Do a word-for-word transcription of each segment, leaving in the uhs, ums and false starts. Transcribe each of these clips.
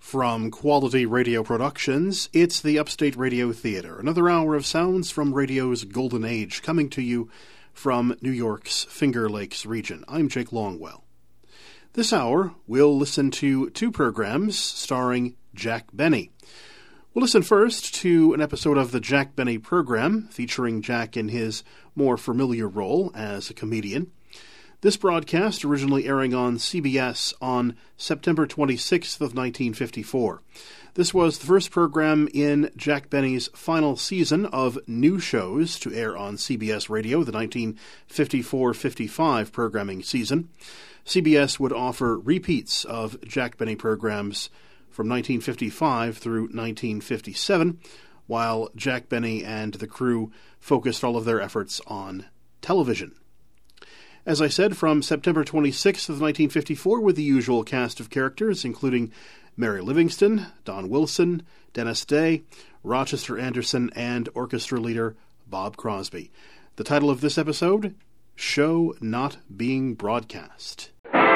From Quality Radio Productions, it's the Upstate Radio Theater, another hour of sounds from radio's golden age, coming to you from New York's Finger Lakes region. I'm Jake Longwell. This hour, we'll listen to two programs starring Jack Benny. We'll listen first to an episode of the Jack Benny Program, featuring Jack in his more familiar role as a comedian. This broadcast originally airing on C B S on September twenty-sixth of nineteen fifty-four. This was the first program in Jack Benny's final season of new shows to air on C B S Radio, the nineteen fifty-four fifty-five programming season. C B S would offer repeats of Jack Benny programs from nineteen fifty-five through nineteen fifty-seven, while Jack Benny and the crew focused all of their efforts on television. As I said, from September twenty-sixth of nineteen fifty-four, with the usual cast of characters, including Mary Livingstone, Don Wilson, Dennis Day, Rochester Anderson, and orchestra leader Bob Crosby. The title of this episode, Show Not Being Broadcast.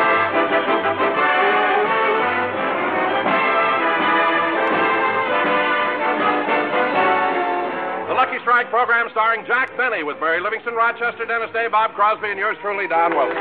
Lucky Strike program starring Jack Benny with Mary Livingstone, Rochester, Dennis Day, Bob Crosby, and yours truly, Don Wilson.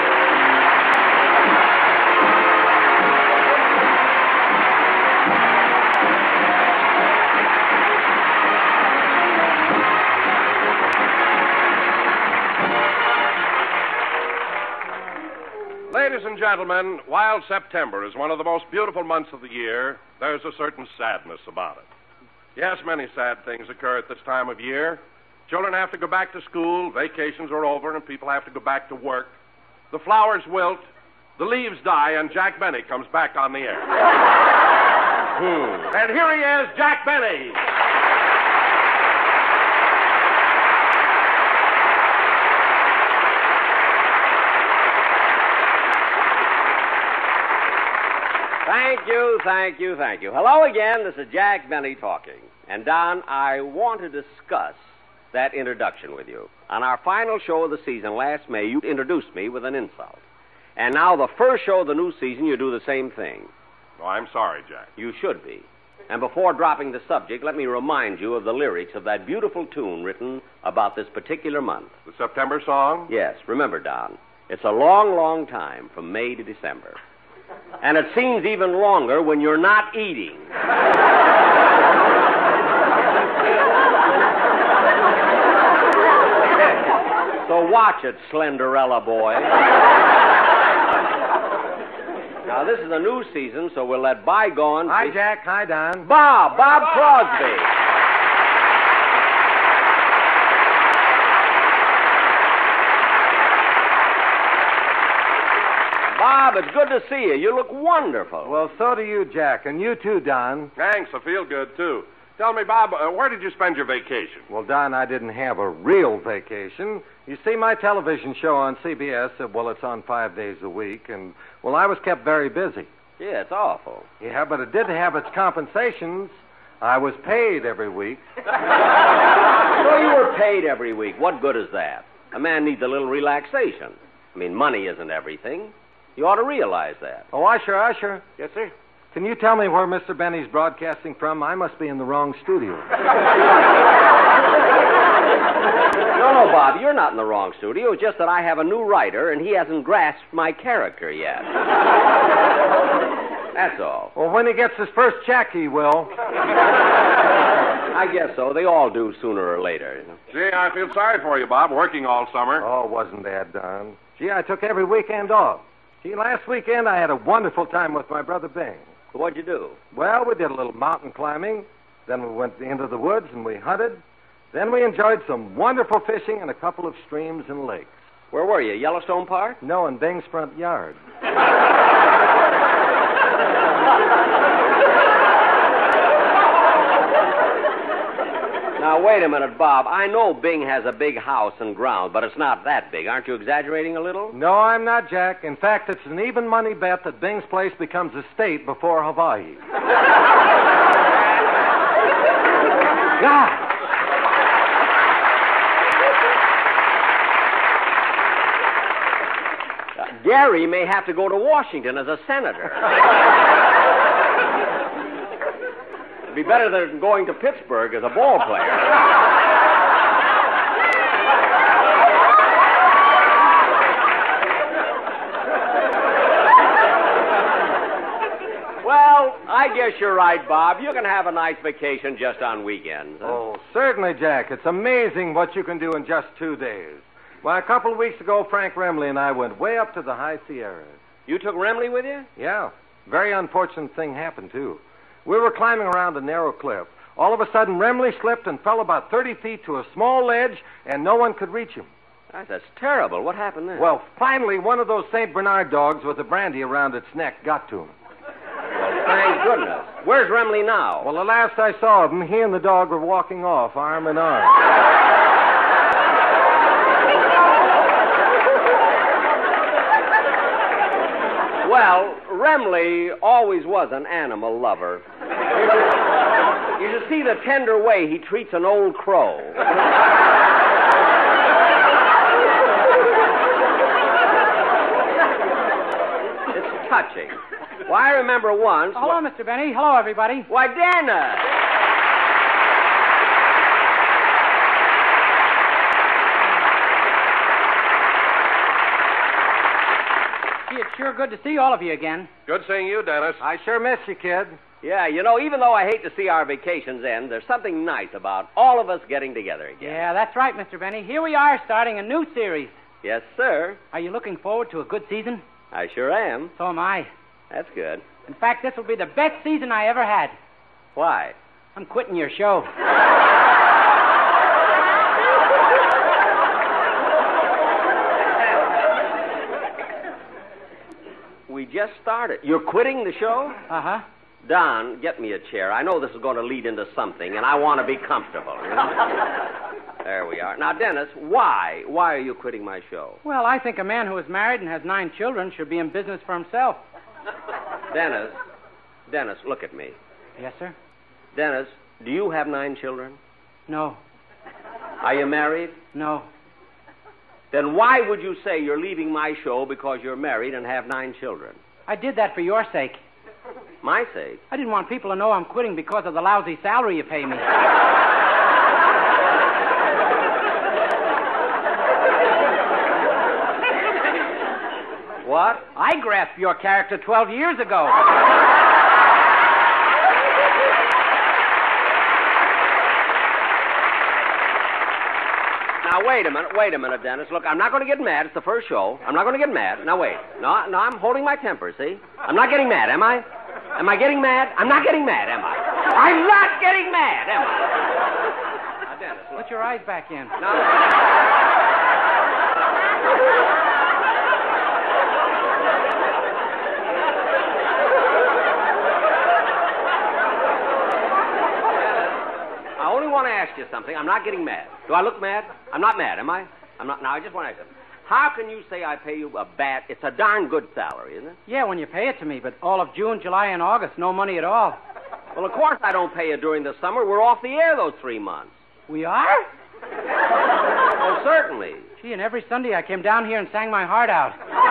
Ladies and gentlemen, while September is one of the most beautiful months of the year, there's a certain sadness about it. Yes, many sad things occur at this time of year. Children have to go back to school, vacations are over, and people have to go back to work. The flowers wilt, the leaves die, and Jack Benny comes back on the air. hmm. And here he is, Jack Benny. Thank you, thank you, thank you. Hello again, this is Jack Benny talking. And Don, I want to discuss that introduction with you. On our final show of the season last May, you introduced me with an insult. And now the first show of the new season, you do the same thing. Oh, I'm sorry, Jack. You should be. And before dropping the subject, let me remind you of the lyrics of that beautiful tune written about this particular month. The September song? Yes, remember, Don, it's a long, long time from May to December. And it seems even longer when you're not eating. So watch it, Slenderella boy. Now, this is a new season, so we'll let bygones... Hi, Jack. Hi, Don. Bob. Bob Crosby. Bob, it's good to see you. You look wonderful. Well, so do you, Jack, and you too, Don. Thanks. I feel good, too. Tell me, Bob, uh, where did you spend your vacation? Well, Don, I didn't have a real vacation. You see, my television show on C B S, uh, well, it's on five days a week, and, well, I was kept very busy. Yeah, it's awful. Yeah, but it did have its compensations. I was paid every week. So you were paid every week. What good is that? A man needs a little relaxation. I mean, money isn't everything. You ought to realize that. Oh, Usher, Usher. Yes, sir? Can you tell me where Mister Benny's broadcasting from? I must be in the wrong studio. No, no, Bob, you're not in the wrong studio. It's just that I have a new writer, and he hasn't grasped my character yet. That's all. Well, when he gets his first check, he will. I guess so. They all do sooner or later. You know? Gee, I feel sorry for you, Bob, working all summer. Oh, wasn't that, Don? Gee, I took every weekend off. Gee, last weekend I had a wonderful time with my brother Bing. What'd you do? Well, we did a little mountain climbing. Then we went into the woods and we hunted. Then we enjoyed some wonderful fishing in a couple of streams and lakes. Where were you, Yellowstone Park? No, in Bing's front yard. Now, wait a minute, Bob. I know Bing has a big house and ground, but it's not that big. Aren't you exaggerating a little? No, I'm not, Jack. In fact, it's an even money bet that Bing's place becomes a state before Hawaii. God! Uh, Gary may have to go to Washington as a senator. better than going to Pittsburgh as a ball player. Well, I guess you're right, Bob. You can have a nice vacation just on weekends. Huh? Oh, certainly, Jack. It's amazing what you can do in just two days. Why, a couple of weeks ago, Frank Remley and I went way up to the high Sierras. You took Remley with you? Yeah. Very unfortunate thing happened, too. We were climbing around a narrow cliff. All of a sudden, Remley slipped and fell about thirty feet to a small ledge, and no one could reach him. Gosh, that's terrible. What happened then? Well, finally, one of those Saint Bernard dogs with a brandy around its neck got to him. Thank goodness. Where's Remley now? Well, the last I saw of him, he and the dog were walking off, arm in arm. Well, Remley always was an animal lover. You should see the tender way he treats an old crow. It's touching. Well, I remember once... Hello, Mister Benny. Hello, everybody. Why, Dana! Gee, it's sure good to see all of you again. Good seeing you, Dennis. I sure miss you, kid. Yeah, you know, even though I hate to see our vacations end, there's something nice about all of us getting together again. Yeah, that's right, Mister Benny. Here we are starting a new series. Yes, sir. Are you looking forward to a good season? I sure am. So am I. That's good. In fact, this will be the best season I ever had. Why? I'm quitting your show. We just started. You're quitting the show? Uh-huh. Don, get me a chair. I know this is going to lead into something, and I want to be comfortable. You know? There we are. Now, Dennis, why? Why are you quitting my show? Well, I think a man who is married and has nine children should be in business for himself. Dennis, Dennis, look at me. Yes, sir? Dennis, do you have nine children? No. Are you married? No. Then why would you say you're leaving my show because you're married and have nine children? I did that for your sake. My sake? I didn't want people to know I'm quitting because of the lousy salary you pay me. What? I grasped your character twelve years ago. Now, wait a minute, wait a minute, Dennis. Look, I'm not going to get mad. It's the first show. I'm not going to get mad. Now, wait. No, no, I'm holding my temper, see? I'm not getting mad, am I? Am I getting mad? I'm not getting mad, am I? I'm not getting mad, am I? Now, Dennis, look. Put your eyes back in. Now... I only want to ask you something. I'm not getting mad. Do I look mad? I'm not mad, am I? I'm not. Now, I just want to ask you something. How can you say I pay you a bat? It's a darn good salary, isn't it? Yeah, when you pay it to me, but all of June, July, and August, no money at all. Well, of course I don't pay you during the summer. We're off the air those three months. We are? Oh, certainly. Gee, and every Sunday I came down here and sang my heart out.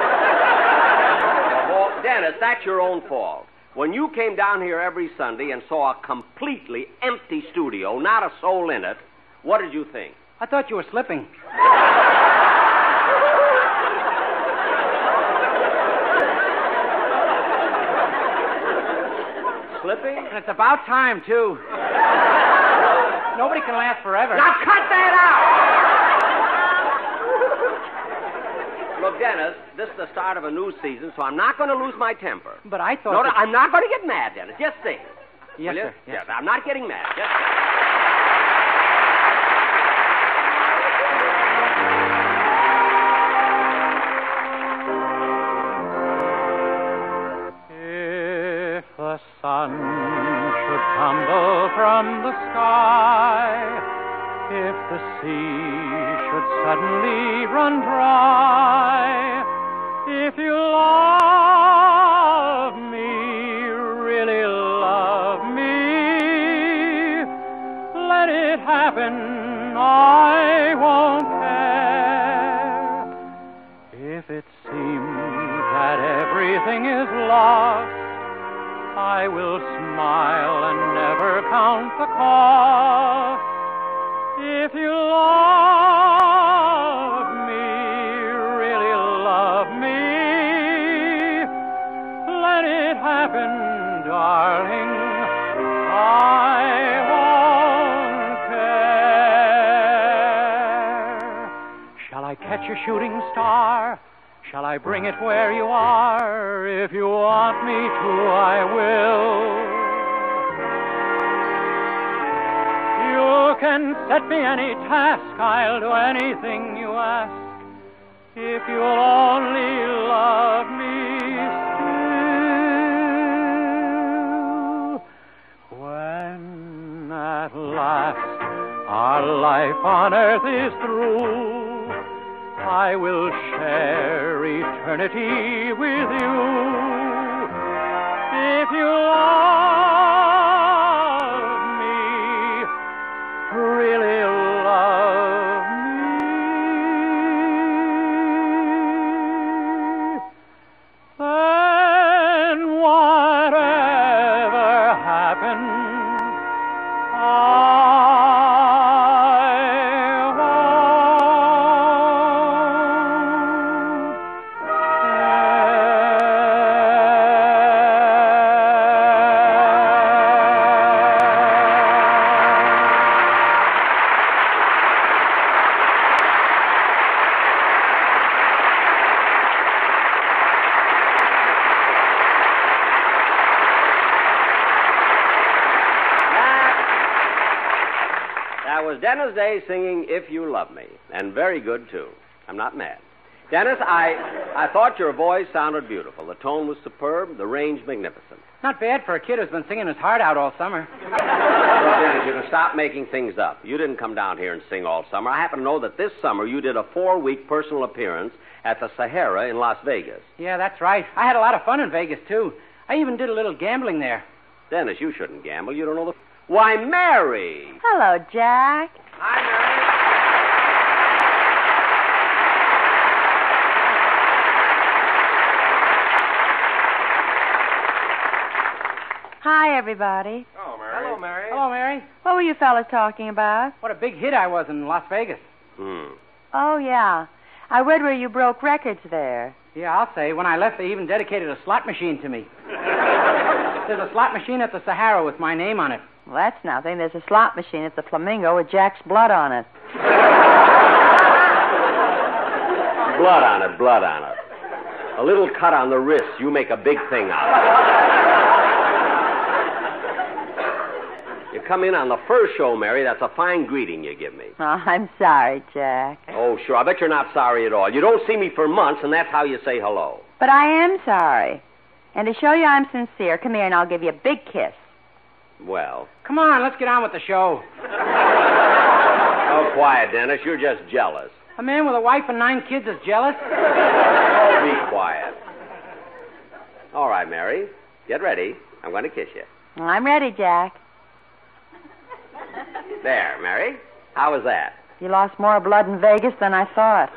Well, Dennis, that's your own fault. When you came down here every Sunday and saw a completely empty studio, not a soul in it, what did you think? I thought you were slipping. Slipping? And it's about time, too. Nobody can last forever. Now cut that out! Look, Dennis, this is the start of a new season, so I'm not going to lose my temper. But I thought... No, no, that... I'm not going to get mad, Dennis. Just think. Yes, Will sir. You? Yes. Yes, I'm not getting mad. Just If the sun should tumble from the sky, if the sea should suddenly run dry, if you love me, really love me, let it happen, I won't care. If it seems that everything is lost, I I will smile and never count the cost. If you love me, really love me, let it happen, darling. I won't care. Shall I catch a shooting star? Shall I bring it where you are? If you want me to, I will. You can set me any task, I'll do anything you ask, if you'll only love me still. When at last our life on earth is through, I will share eternity with you. If you love me, really love me, then whatever happens, Dennis Day singing If You Love Me, and very good, too. I'm not mad. Dennis, I I thought your voice sounded beautiful. The tone was superb, the range magnificent. Not bad for a kid who's been singing his heart out all summer. Well, Dennis, you can stop making things up. You didn't come down here and sing all summer. I happen to know that this summer you did a four-week personal appearance at the Sahara in Las Vegas. Yeah, that's right. I had a lot of fun in Vegas, too. I even did a little gambling there. Dennis, you shouldn't gamble. You don't know the... Why, Mary! Hello, Jack. Hi, Mary. Hi, everybody. Oh, Mary. Hello, Mary. Hello, Mary. What were you fellas talking about? What a big hit I was in Las Vegas. Hmm. Oh, yeah. I read where you broke records there. Yeah, I'll say. When I left, they even dedicated a slot machine to me. There's a slot machine at the Sahara with my name on it. Well, that's nothing. There's a slot machine at the Flamingo with Jack's blood on it. Blood on it, blood on it. A little cut on the wrist. You make a big thing out of it. You come in on the first show, Mary. That's a fine greeting you give me. Oh, I'm sorry, Jack. Oh, sure. I bet you're not sorry at all. You don't see me for months, and that's how you say hello. But I am sorry. And to show you I'm sincere, come here and I'll give you a big kiss. Well. Come on, let's get on with the show. Oh, quiet, Dennis. You're just jealous. A man with a wife and nine kids is jealous? Oh, be quiet. All right, Mary. Get ready. I'm going to kiss you. Well, I'm ready, Jack. There, Mary. How was that? You lost more blood in Vegas than I thought.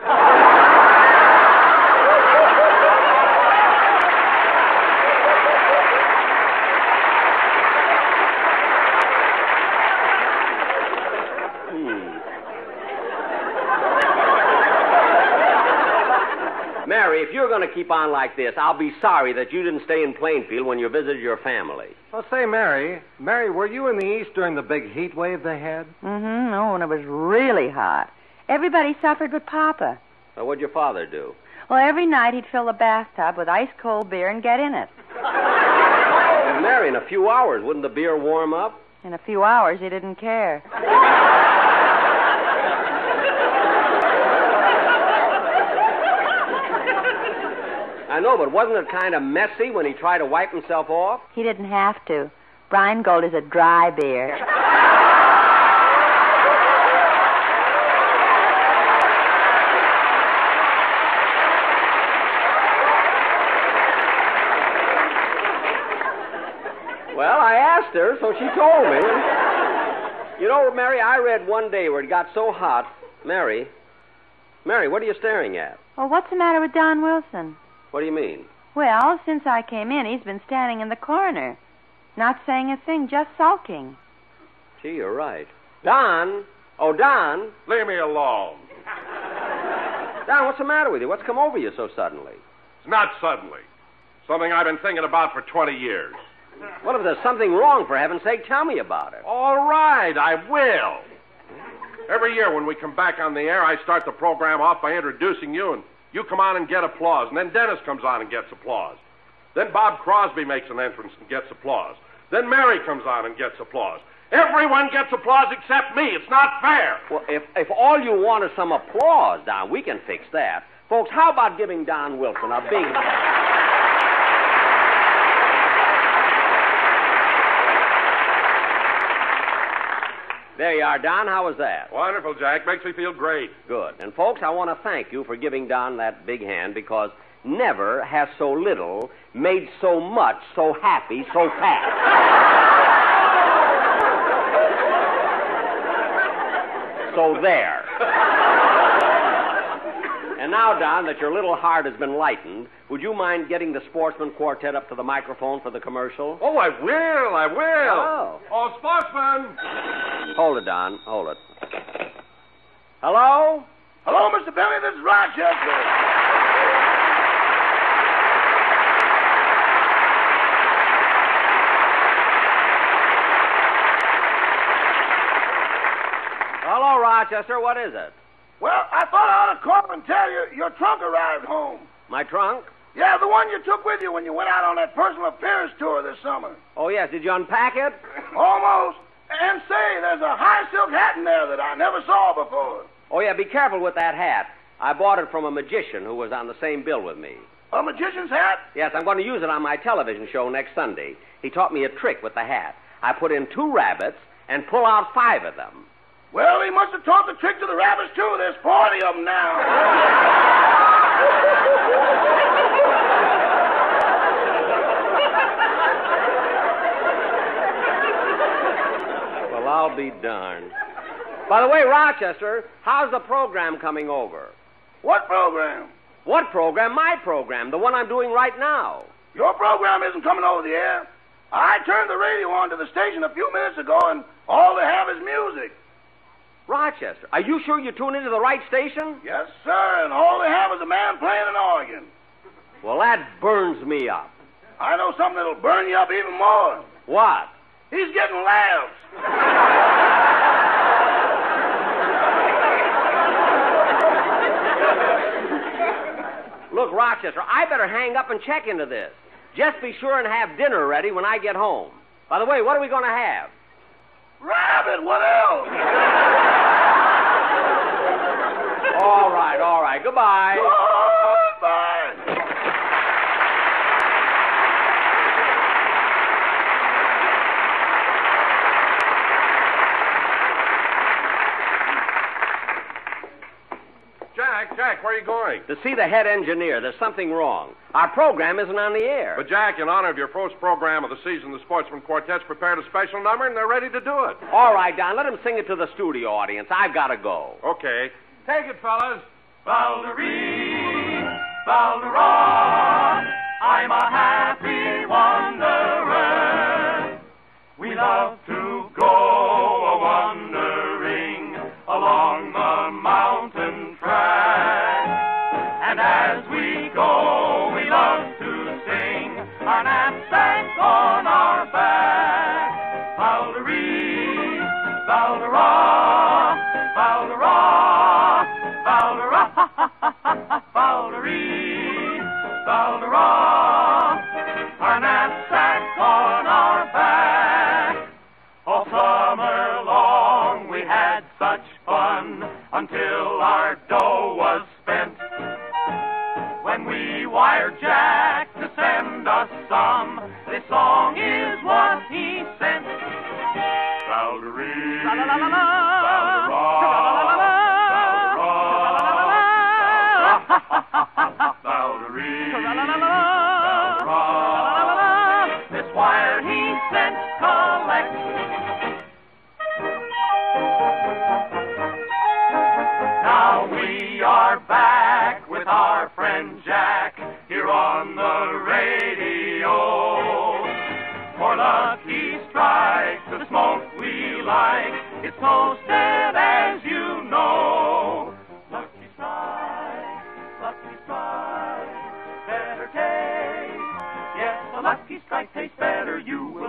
Mary, if you're going to keep on like this, I'll be sorry that you didn't stay in Plainfield when you visited your family. Well, say, Mary, Mary, were you in the East during the big heat wave they had? Mm-hmm. Oh, and it was really hot. Everybody suffered but Papa. So what'd your father do? Well, every night he'd fill the bathtub with ice-cold beer and get in it. Well, Mary, in a few hours, wouldn't the beer warm up? In a few hours, he didn't care. I know, but wasn't it kind of messy when he tried to wipe himself off? He didn't have to. Brian Gold is a dry beer. Well, I asked her, so she told me. You know, Mary, I read one day where it got so hot. Mary, Mary, what are you staring at? Well, what's the matter with Don Wilson? What do you mean? Well, since I came in, he's been standing in the corner. Not saying a thing, just sulking. Gee, you're right. Don! Oh, Don! Leave me alone. Don, what's the matter with you? What's come over you so suddenly? It's not suddenly. Something I've been thinking about for twenty years. Well, if there's something wrong, for heaven's sake, tell me about it. All right, I will. Every year when we come back on the air, I start the program off by introducing you, and you come on and get applause. And then Dennis comes on and gets applause. Then Bob Crosby makes an entrance and gets applause. Then Mary comes on and gets applause. Everyone gets applause except me. It's not fair. Well, if, if all you want is some applause, Don, we can fix that. Folks, how about giving Don Wilson a big... There you are, Don. How was that? Wonderful, Jack. Makes me feel great. Good. And, folks, I want to thank you for giving Don that big hand because never has so little made so much so happy so fast. So there. And now, Don, that your little heart has been lightened, would you mind getting the Sportsman Quartet up to the microphone for the commercial? Oh, I will. I will. Oh. Oh, Sportsman. Hold it, Don. Hold it. Hello? Hello, Mister Benny. This is Rochester. Hello, Rochester. What is it? Well, I thought I ought to call and tell you your trunk arrived home. My trunk? Yeah, the one you took with you when you went out on that personal appearance tour this summer. Oh, yes. Did you unpack it? Almost. And say, there's a high silk hat in there that I never saw before. Oh, yeah. Be careful with that hat. I bought it from a magician who was on the same bill with me. A magician's hat? Yes, I'm going to use it on my television show next Sunday. He taught me a trick with the hat. I put in two rabbits and pull out five of them. Well, he must have taught the trick to the rabbits, too. There's forty of them now. Well, I'll be darned. By the way, Rochester, how's the program coming over? What program? What program? My program, the one I'm doing right now. Your program isn't coming over the air. I turned the radio on to the station a few minutes ago, and all they have is music. Rochester, are you sure you tune into the right station? Yes, sir, and all they have is a man playing an organ. Well, that burns me up. I know something that'll burn you up even more. What? He's getting laughs. Look, Rochester, I better hang up and check into this. Just be sure and have dinner ready when I get home. By the way, what are we going to have? Rabbit, what else? All right, all right. Goodbye. Goodbye. Jack, Jack, where are you going? To see the head engineer. There's something wrong. Our program isn't on the air. But, Jack, in honor of your first program of the season, the Sportsman Quartet's prepared a special number, and they're ready to do it. All right, Don, let them sing it to the studio audience. I've got to go. Okay. Take it, fellas. Valderie, Valderah, I'm a happy wanderer. We love to go a-wandering along the mountain track. And as we go, we love to sing our knapsack on our back. Valderie, Valderah, Valderah, Valderah, Valderie, Valderah, our knapsack on our back. All summer long we had such fun until our dough was spent. When we wired Jack to send us some, this song is what he sent. Valderie, Valderah, Valderie, Valderah, this wire he sent collect. Now we are back with our friend Jack here on the radio. For lucky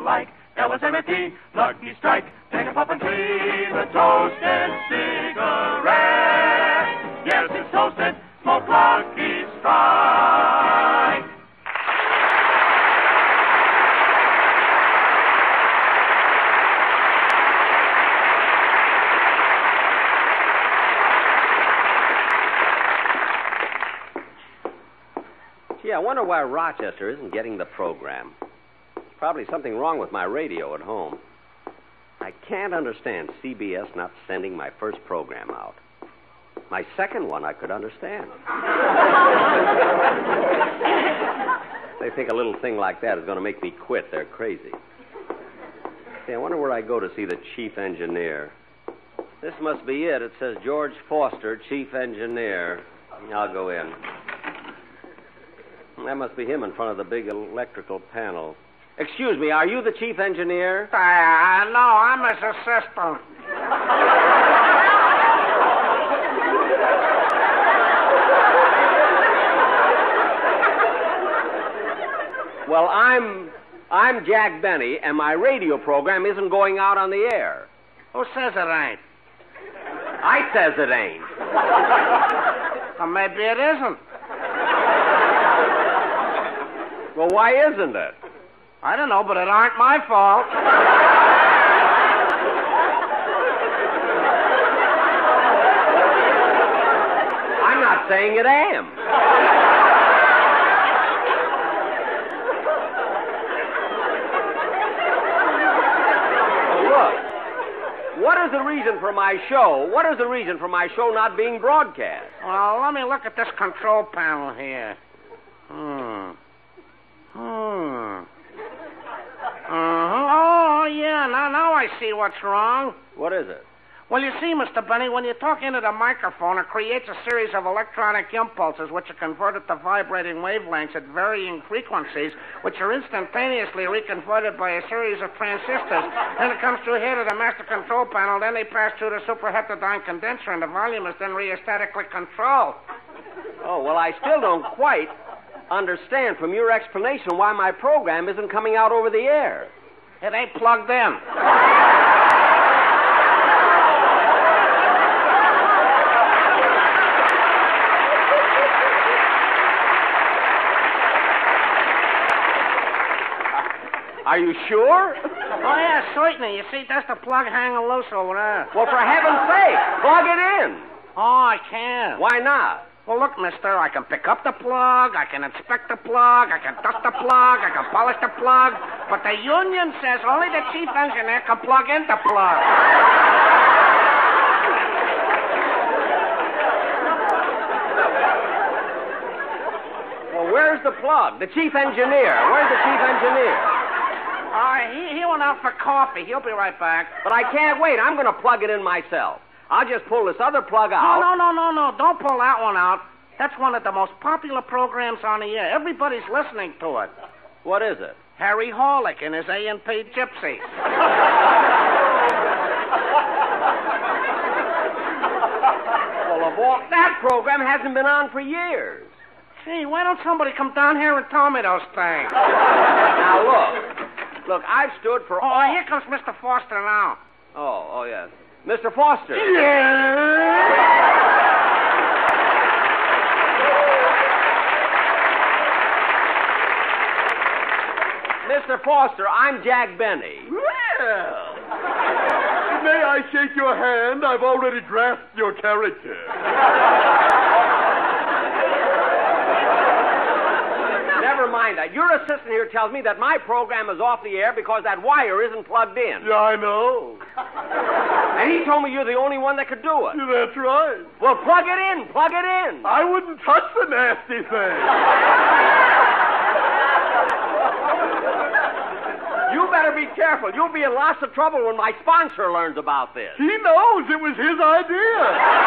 like L S M F D, Lucky Strike. Take a puff and see the toasted cigarette. Yes, it's toasted. Smoke Lucky Strike. Gee, I wonder why Rochester isn't getting the program. There's probably something wrong with my radio at home. I can't understand C B S not sending my first program out. My second one I could understand. They think a little thing like that is going to make me quit. They're crazy. Hey, I wonder where I go to see the chief engineer. This must be it. It says George Foster, chief engineer. I'll go in. That must be him in front of the big electrical panel. Excuse me, are you the chief engineer? Uh, no, I'm his assistant. Well, I'm I'm Jack Benny, and my radio program isn't going out on the air. Who says it ain't? I says it ain't. Well, maybe it isn't. Well, why isn't it? I don't know, but it aren't my fault. I'm not saying it am. Well, look, what is the reason for my show? What is the reason for my show not being broadcast? Well, let me look at this control panel here. Hmm. Hmm. Uh-huh. Oh, yeah, now, now I see what's wrong. What is it? Well, you see, Mister Benny, when you talk into the microphone, it creates a series of electronic impulses which are converted to vibrating wavelengths at varying frequencies, which are instantaneously reconverted by a series of transistors. Then it comes through here to the master control panel, then they pass through the superheterodyne condenser, and the volume is then rheostatically controlled. Oh, well, I still don't quite understand from your explanation why my program isn't coming out over the air. It ain't plugged in. Are you sure? Oh, yeah, certainly. You see, that's the plug hanging loose over there. Well, for heaven's sake, plug it in. Oh, I can't. Why not? Well, look, mister, I can pick up the plug, I can inspect the plug, I can dust the plug, I can polish the plug, but the union says only the chief engineer can plug in the plug. Well, where's the plug? The chief engineer. Where's the chief engineer? Uh, he, he went out for coffee. He'll be right back. But I can't wait. I'm going to plug it in myself. I'll just pull this other plug out. No, no, no, no, no. Don't pull that one out. That's one of the most popular programs on the air. Everybody's listening to it. What is it? Harry Horlick and his A and P Gypsies. Well, of all, that program hasn't been on for years. Gee, why don't somebody come down here and tell me those things? Now, look. Look, I've stood for Oh, all... here comes Mister Foster now. Oh, oh, yes. Mister Foster. Mister Foster, I'm Jack Benny. Well, may I shake your hand? I've already grasped your character. Never mind that. Your assistant here tells me that my program is off the air because that wire isn't plugged in. Yeah, I know. And he told me you're the only one that could do it. That's right. Well, plug it in. Plug it in. I wouldn't touch the nasty thing. You better be careful. You'll be in lots of trouble when my sponsor learns about this. He knows it was his idea.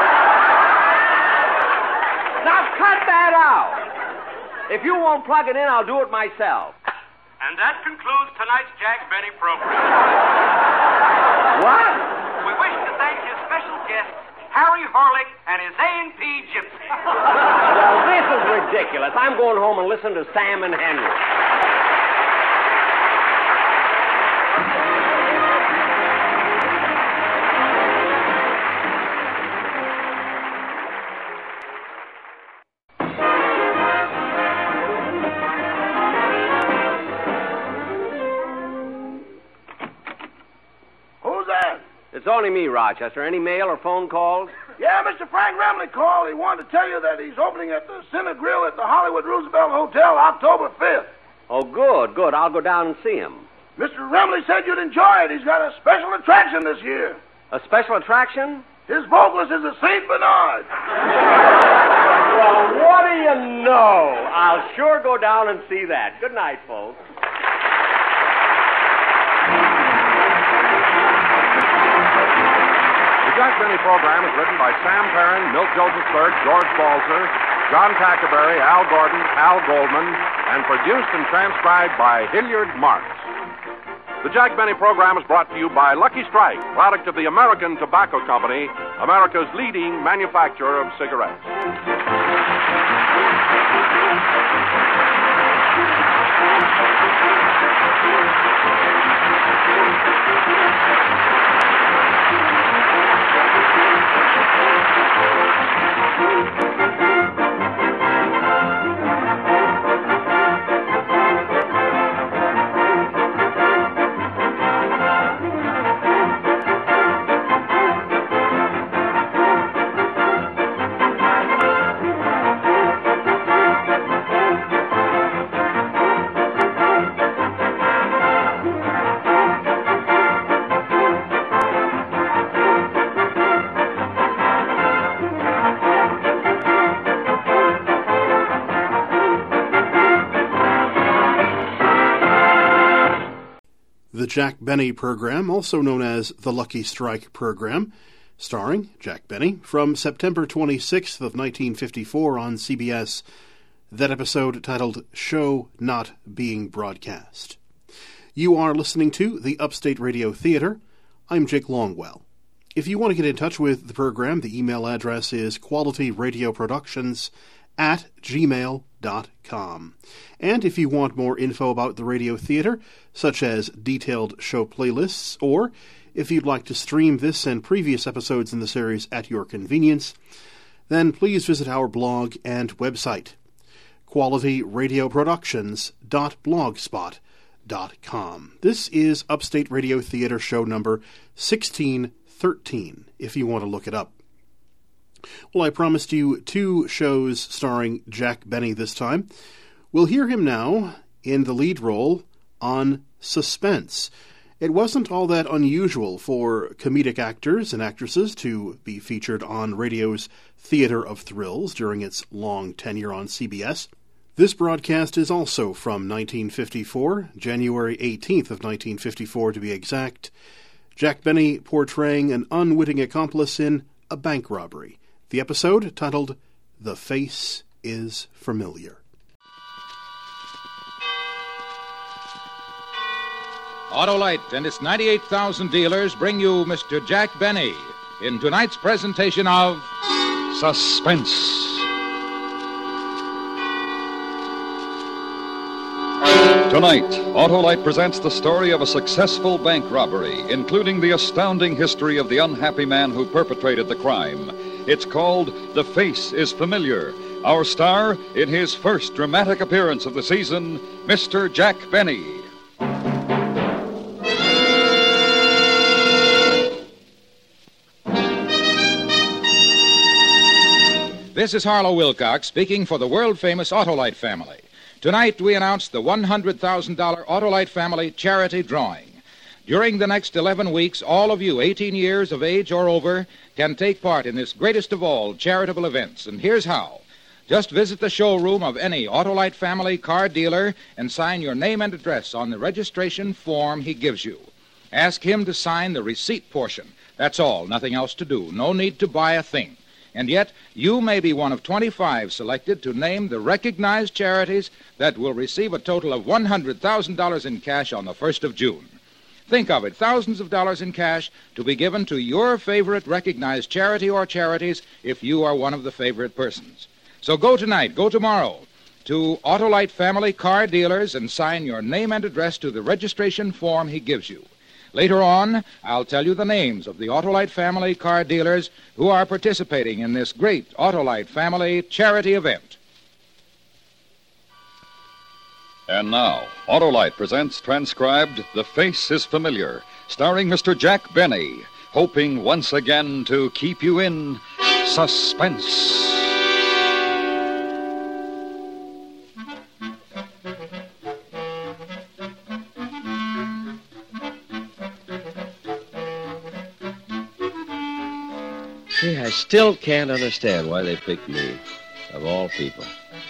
Now cut that out. If you won't plug it in, I'll do it myself. And that concludes tonight's Jack Benny program. What? We wish to thank his special guests, Harry Horlick and his A and P Gypsy. Well, this is ridiculous. I'm going home and listen to Sam and Henry. It's only me, Rochester. Any mail or phone calls? Yeah, Mister Frank Remley called. He wanted to tell you that he's opening at the Cine Grill at the Hollywood Roosevelt Hotel October fifth. Oh, good, good. I'll go down and see him. Mister Remley said you'd enjoy it. He's got a special attraction this year. A special attraction? His vocalist is a Saint Bernard. Well, what do you know? I'll sure go down and see that. Good night, folks. The Jack Benny program is written by Sam Perrin, Milt Joseph Burke, George Balzer, John Tackerberry, Al Gordon, Al Goldman, and produced and transcribed by Hilliard Marks. The Jack Benny program is brought to you by Lucky Strike, product of the American Tobacco Company, America's leading manufacturer of cigarettes. The Jack Benny program, also known as the Lucky Strike program, starring Jack Benny, from September twenty-sixth of nineteen fifty-four on C B S. That episode titled Show Not Being Broadcast. You are listening to the Upstate Radio Theater. I'm Jake Longwell. If you want to get in touch with the program, the email address is qualityradioproductions at gmail dot com. And if you want more info about the radio theater, such as detailed show playlists, or if you'd like to stream this and previous episodes in the series at your convenience, then please visit our blog and website, quality radio productions dot blogspot dot com. This is Upstate Radio Theater show number sixteen thirteen, if you want to look it up. Well, I promised you two shows starring Jack Benny this time. We'll hear him now in the lead role on Suspense. It wasn't all that unusual for comedic actors and actresses to be featured on radio's Theater of Thrills during its long tenure on C B S. This broadcast is also from nineteen fifty-four, January eighteenth of nineteen fifty-four to be exact. Jack Benny portraying an unwitting accomplice in a bank robbery. The episode titled The Face is Familiar. Autolite and its ninety-eight thousand dealers bring you Mister Jack Benny in tonight's presentation of Suspense. Tonight, Autolite presents the story of a successful bank robbery, including the astounding history of the unhappy man who perpetrated the crime. It's called The Face is Familiar. Our star, in his first dramatic appearance of the season, Mister Jack Benny. This is Harlow Wilcox speaking for the world-famous Autolite family. Tonight we announce the one hundred thousand dollars Autolite family charity drawing. During the next eleven weeks, all of you eighteen years of age or over can take part in this greatest of all charitable events. And here's how. Just visit the showroom of any Autolite family car dealer and sign your name and address on the registration form he gives you. Ask him to sign the receipt portion. That's all. Nothing else to do. No need to buy a thing. And yet, you may be one of twenty-five selected to name the recognized charities that will receive a total of one hundred thousand dollars in cash on the first of June. Think of it, thousands of dollars in cash to be given to your favorite recognized charity or charities if you are one of the favorite persons. So go tonight, go tomorrow to Autolite family car dealers and sign your name and address to the registration form he gives you. Later on, I'll tell you the names of the Autolite family car dealers who are participating in this great Autolite family charity event. And now, Autolite presents transcribed The Face is Familiar, starring Mister Jack Benny, hoping once again to keep you in suspense. See, I still can't understand why they picked me, of all people.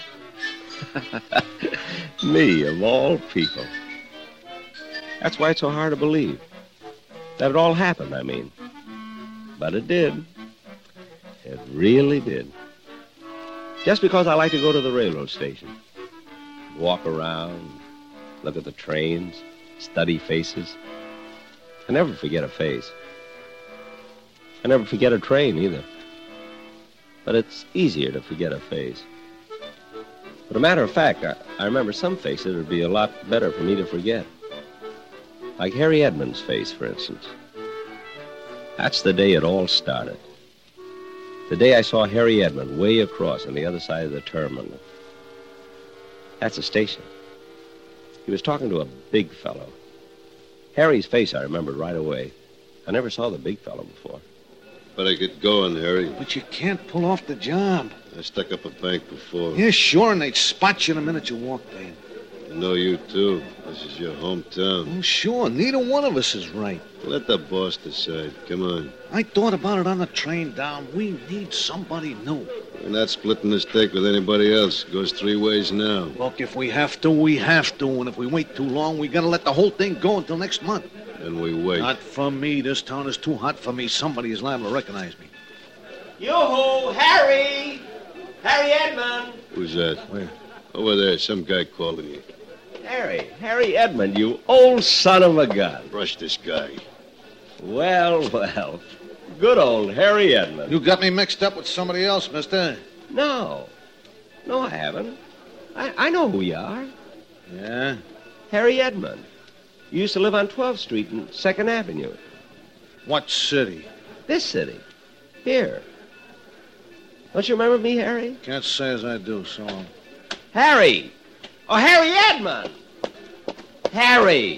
Me, of all people. That's why it's so hard to believe. That it all happened, I mean. But it did. It really did. Just because I like to go to the railroad station. Walk around, look at the trains, study faces. I never forget a face. I never forget a train, either. But it's easier to forget a face. But a matter of fact, I, I remember some faces that would be a lot better for me to forget. Like Harry Edmund's face, for instance. That's the day it all started. The day I saw Harry Edmund way across on the other side of the terminal. That's the station. He was talking to a big fellow. Harry's face I remembered right away. I never saw the big fellow before. Better get going, Harry. But you can't pull off the job. I stuck up a bank before. Yeah, sure, and they'd spot you the minute you walked in. I know you, too. This is your hometown. Oh, sure. Neither one of us is right. Let the boss decide. Come on. I thought about it on the train down. We need somebody new. We're not splitting the stake with anybody else. It goes three ways now. Look, if we have to, we have to. And if we wait too long, we gotta let the whole thing go until next month. Then we wait. Not for me. This town is too hot for me. Somebody is liable to recognize me. Yoo-hoo! Harry! Harry Edmund! Who's that? Where? Over there. Some guy calling you. Harry. Harry Edmund, you old son of a gun. Brush this guy. Well, well. Good old Harry Edmund. You got me mixed up with somebody else, mister. No. No, I haven't. I, I know who you are. Yeah? Harry Edmund. You used to live on twelfth Street and second Avenue. What city? This city. Here. Don't you remember me, Harry? Can't say as I do, so... Harry! Oh, Harry Edmund! Harry!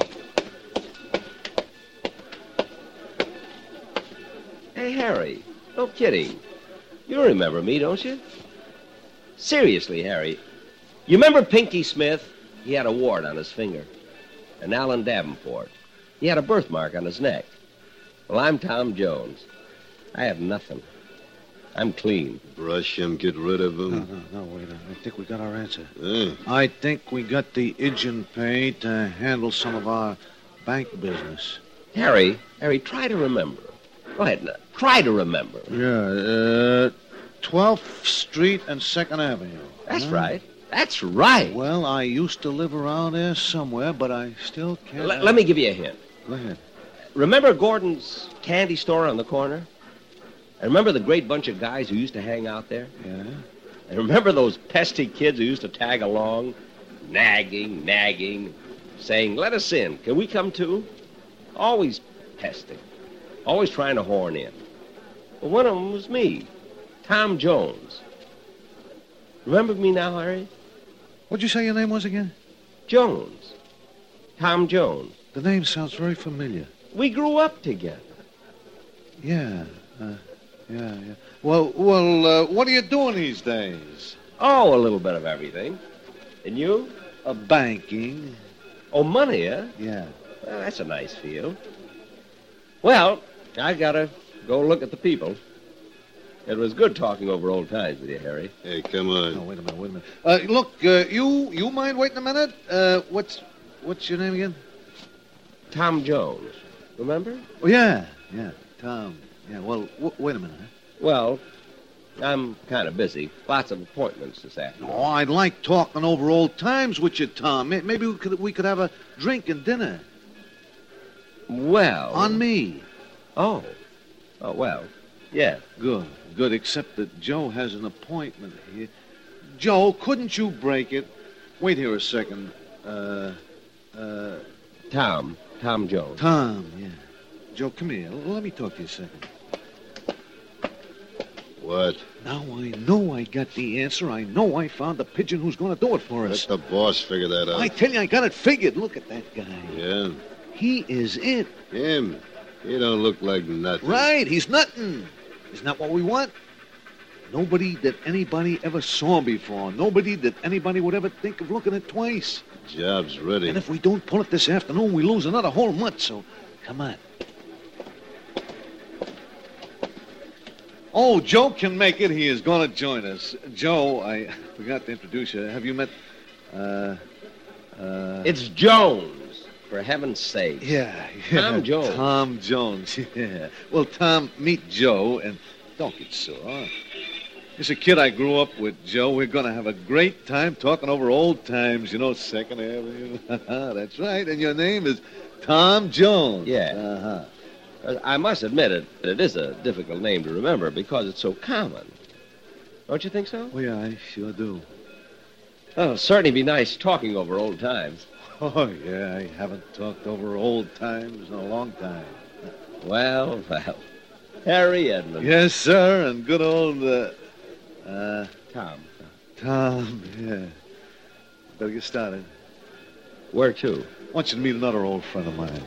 Hey, Harry. No kidding. You remember me, don't you? Seriously, Harry. You remember Pinky Smith? He had a wart on his finger. And Alan Davenport. He had a birthmark on his neck. Well, I'm Tom Jones. I have nothing. I'm clean. Brush him, get rid of him. No, no, no, wait. I think we got our answer. Eh? I think we got the Idjin pay to handle some of our bank business. Harry, Harry, try to remember. Go ahead, now. Try to remember. Yeah, uh, twelfth Street and second Avenue. That's huh? right. That's right. Well, I used to live around there somewhere, but I still can't... L- let me give you a hint. Go ahead. Remember Gordon's candy store on the corner? And remember the great bunch of guys who used to hang out there? Yeah. And remember those pesky kids who used to tag along, nagging, nagging, saying, let us in. Can we come too? Always pesting. Always trying to horn in. Well, one of them was me, Tom Jones. Remember me now, Harry? What'd you say your name was again? Jones. Tom Jones. The name sounds very familiar. We grew up together. Yeah, uh, yeah, yeah. Well, well, uh, what are you doing these days? Oh, a little bit of everything. And you? Uh, banking. Oh, money, huh? Yeah. Well, that's a nice field. Well, I gotta go look at the people. It was good talking over old times with you, Harry. Hey, come on. No, wait a minute, wait a minute. Uh, look, uh, you you mind waiting a minute? Uh, what's what's your name again? Tom Jones. Remember? Oh, yeah, yeah, Tom. Yeah, well, w- wait a minute, huh? Well, I'm kind of busy. Lots of appointments this afternoon. Oh, I'd like talking over old times with you, Tom. Maybe we could we could have a drink and dinner. Well... On me. Oh. Oh, well, yeah. Good, good, except that Joe has an appointment here. Joe, couldn't you break it? Wait here a second. Uh, uh... Tom. Tom Jones. Tom, yeah. Joe, come here. Let me talk to you a second. What? Now I know I got the answer. I know I found the pigeon who's going to do it for us. Let the boss figure that out. I tell you, I got it figured. Look at that guy. Yeah? He is it. Him? He don't look like nothing. Right, he's nothing. Isn't that what we want? Nobody that anybody ever saw before. Nobody that anybody would ever think of looking at twice. Job's ready. And if we don't pull it this afternoon, we lose another whole month, so come on. Oh, Joe can make it. He is going to join us. Joe, I forgot to introduce you. Have you met, uh, uh... It's Jones, for heaven's sake. Yeah, yeah. Tom Jones. Tom Jones, yeah. Well, Tom, meet Joe, and don't get sore. He's a kid I grew up with, Joe. We're going to have a great time talking over old times, you know, Second Avenue. That's right, and your name is Tom Jones. Yeah. Uh-huh. I must admit it, it is a difficult name to remember because it's so common. Don't you think so? Oh, yeah, I sure do. Oh, it'll certainly be nice talking over old times. Oh, yeah, I haven't talked over old times in a long time. Well, well. Harry Edmund. Yes, sir, and good old, uh, uh... Tom. Tom, yeah. Better get started. Where to? I want you to meet another old friend of mine.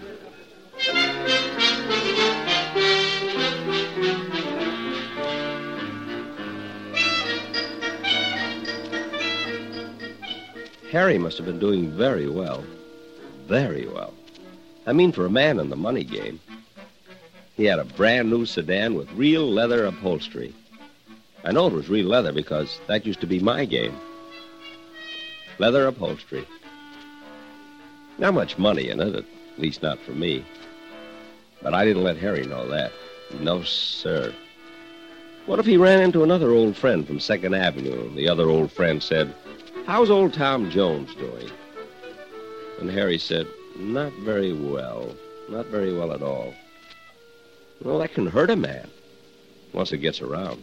Harry must have been doing very well. Very well. I mean, for a man in the money game. He had a brand new sedan with real leather upholstery. I know it was real leather because that used to be my game. Leather upholstery. Not much money in it, at least not for me. But I didn't let Harry know that. No, sir. What if he ran into another old friend from Second Avenue and the other old friend said, "How's old Tom Jones doing?" And Harry said, "Not very well. Not very well at all." Well, that can hurt a man once it gets around.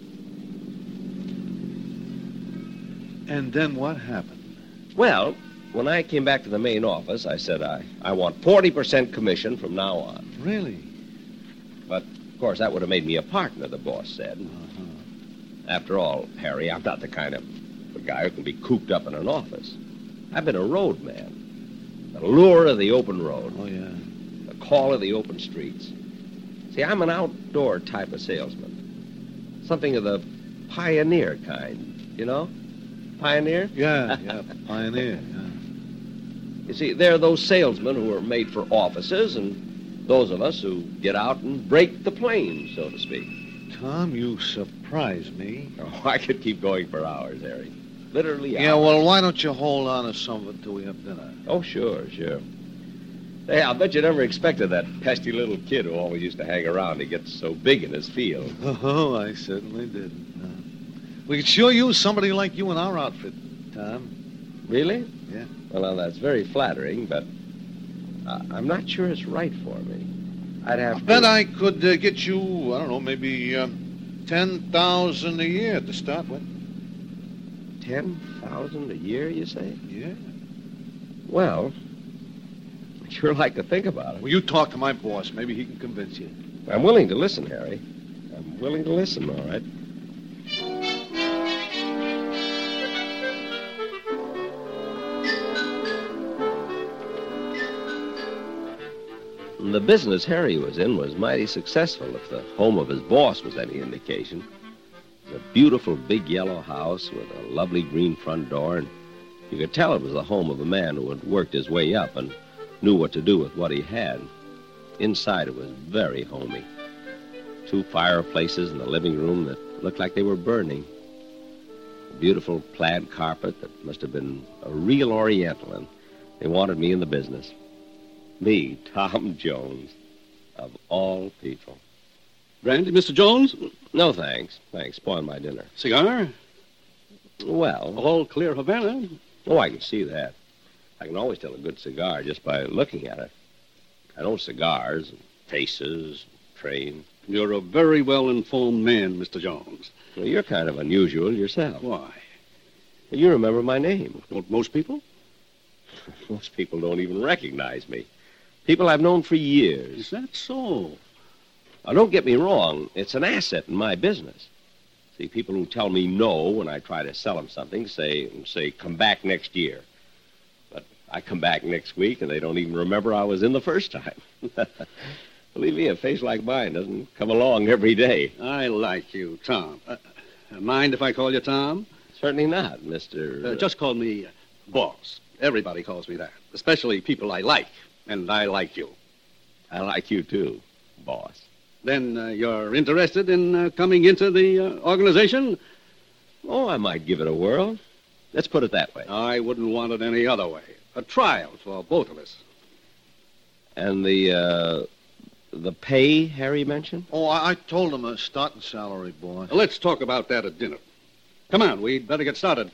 And then what happened? Well, when I came back to the main office, I said I, I want forty percent commission from now on. Really? But, of course, that would have made me a partner, the boss said. Uh-huh. After all, Harry, I'm not the kind of a guy who can be cooped up in an office. I've been a road man. The lure of the open road. Oh, yeah. The call of the open streets. See, I'm an outdoor type of salesman. Something of the pioneer kind, you know? Pioneer? Yeah, yeah, pioneer, yeah. You see, there are those salesmen who are made for offices and those of us who get out and break the plains, so to speak. Tom, you surprise me. Oh, I could keep going for hours, Harry. Literally hours. Yeah, well, why don't you hold on to some of it till we have dinner? Oh, sure, sure. Hey, I'll bet you never expected that pesky little kid who always used to hang around to get so big in his field. Oh, I certainly did. Uh, we could sure use somebody like you in our outfit, Tom. Really? Yeah. Well, now, that's very flattering, but uh, I'm not sure it's right for me. I'd have I to... bet I could uh, get you, I don't know, maybe uh, ten thousand a year to start with. ten thousand a year, you say? Yeah. Well, I'd sure like to think about it. Well, you talk to my boss. Maybe he can convince you. I'm willing to listen, Harry. I'm willing to listen, all right. The business Harry was in was mighty successful, if the home of his boss was any indication. It was a beautiful big yellow house with a lovely green front door, and you could tell it was the home of a man who had worked his way up and knew what to do with what he had. Inside it was very homey. Two fireplaces in the living room that looked like they were burning. A beautiful plaid carpet that must have been a real Oriental, and they wanted me in the business. Me, Tom Jones, of all people. Brandy, Mister Jones? No, thanks. Thanks. Spoil my dinner. Cigar? Well... All clear Havana? Oh, I can see that. I can always tell a good cigar just by looking at it. I know cigars, and faces, and trains. You're a very well-informed man, Mister Jones. Well, you're kind of unusual yourself. Why? You remember my name. Don't most people? Most people don't even recognize me. People I've known for years. Is that so? Now, don't get me wrong. It's an asset in my business. See, people who tell me no when I try to sell them something say, say, come back next year. But I come back next week, and they don't even remember I was in the first time. Believe me, a face like mine doesn't come along every day. I like you, Tom. Uh, mind if I call you Tom? Certainly not, Mister Uh, just call me uh, Boss. Everybody calls me that, especially people I like, and I like you. I like you, too, Boss. Then uh, you're interested in uh, coming into the uh, organization? Oh, I might give it a whirl. Let's put it that way. I wouldn't want it any other way. A trial for both of us. And the, uh, the pay Harry mentioned? Oh, I, I told him a starting salary, boy. Let's talk about that at dinner. Come on, we'd better get started.